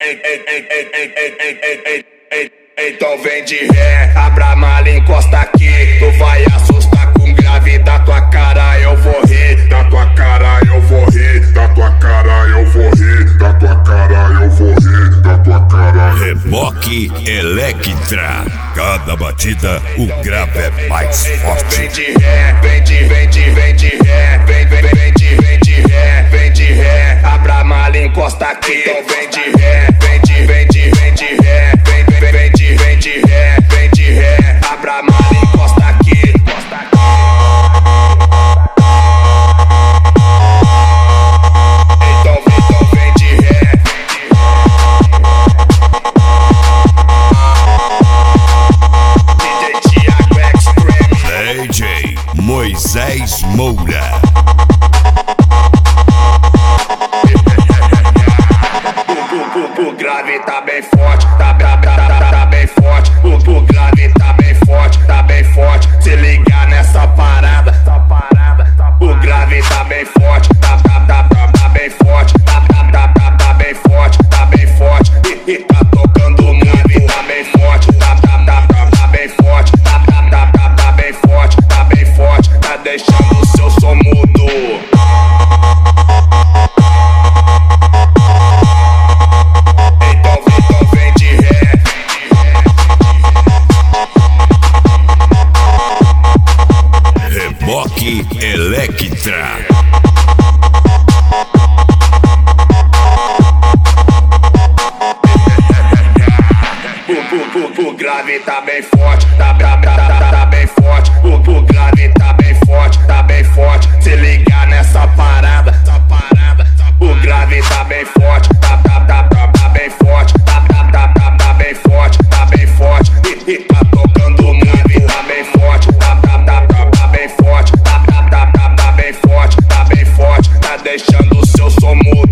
Então vem de ré, abra a mala, encosta aqui. Tu vai assustar com grave, da tua cara eu vou rir. Da tua cara eu vou rir, da tua cara eu vou rir, da tua cara eu vou rir, da tua cara. Reboque Electra. Cada batida o grave é mais forte. Vem de ré, vem de ré, vem de ré, vem de ré, abra a mala, encosta aqui. Então vem de ré, vem de ré, vem de ré, abra a mala, encosta aqui. Então vem de ré. DJ Thiago Extreme, DJ Moisés Moura. O grave tá bem forte, tá bem forte. O grave tá bem forte, tá bem forte. Se ligar nessa parada, o grave tá bem forte, tá bem forte, tá bem forte, tá bem forte. E tá tocando o grave, tá bem forte, tá bem forte, tá bem forte, tá bem forte. Tá deixando o seu som mudo. Reboque Electra. O grave tá bem forte, tá bem forte. O grave tá bem forte, tá bem forte. Se ligar nessa parada, o grave tá bem forte, tá bem forte, tá bem forte, tá bem forte. E tá tocando o grave, tá bem forte, tá bem forte, tá bem forte, tá bem forte. Tá deixando o seu som mudo.